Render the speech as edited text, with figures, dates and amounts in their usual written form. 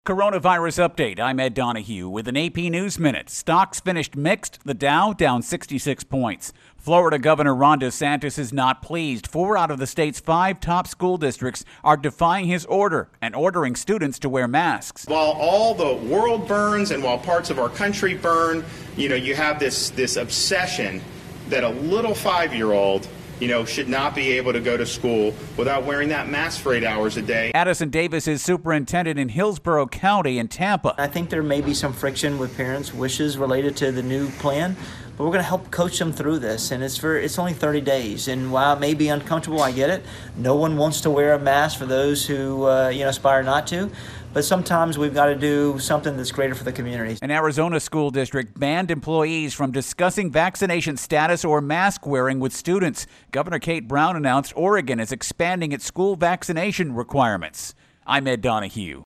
Coronavirus update. I'm Ed Donahue with an AP News Minute. Stocks finished mixed. The Dow down 66 points. Florida Governor Ron DeSantis is not pleased. 4 out of the state's 5 top school districts are defying his order and ordering students to wear masks. While all the world burns and while parts of our country burn, you have this obsession that a little 5-year-old should not be able to go to school without wearing that mask for 8 hours a day. Addison Davis is superintendent in Hillsborough County in Tampa. I think there may be some friction with parents' wishes related to the new plan, but we're going to help coach them through this. And it's only 30 days. And while it may be uncomfortable, I get it. No one wants to wear a mask for those who aspire not to. But sometimes we've got to do something that's greater for the community. An Arizona school district banned employees from discussing vaccination status or mask wearing with students. Governor Kate Brown announced Oregon is expanding its school vaccination requirements. I'm Ed Donahue.